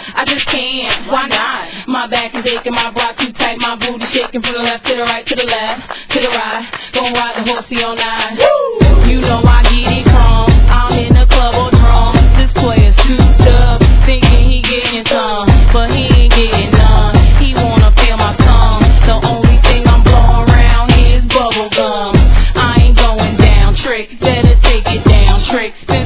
I just can't. Why not? My back is aching, my bra too tight, my booty shaking from the left to the right, to the left, to the right. Gon' ride the horsey all night. Woo! You know I get it from. I'm in the club or drum. This player's souped up, thinking he getting some, but he ain't getting none. He wanna feel my tongue. The only thing I'm blowing around here is bubble gum. I ain't going down, Trick. Better take it down, Trick.